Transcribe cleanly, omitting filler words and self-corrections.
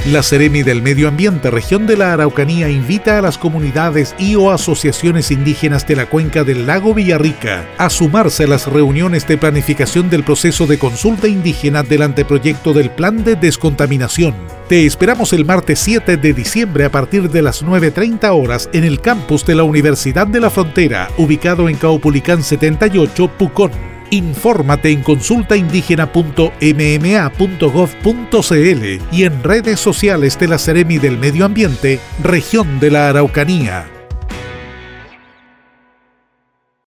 La Seremi del Medio Ambiente Región de la Araucanía invita a las comunidades y o asociaciones indígenas de la cuenca del lago Villarrica a sumarse a las reuniones de planificación del proceso de consulta indígena del anteproyecto del Plan de Descontaminación. Te esperamos el martes 7 de diciembre a partir de las 9:30 horas en el campus de la Universidad de la Frontera, ubicado en Caupolicán 78, Pucón. Infórmate en consultaindígena.mma.gov.cl y en redes sociales de la Seremi del Medio Ambiente, Región de la Araucanía.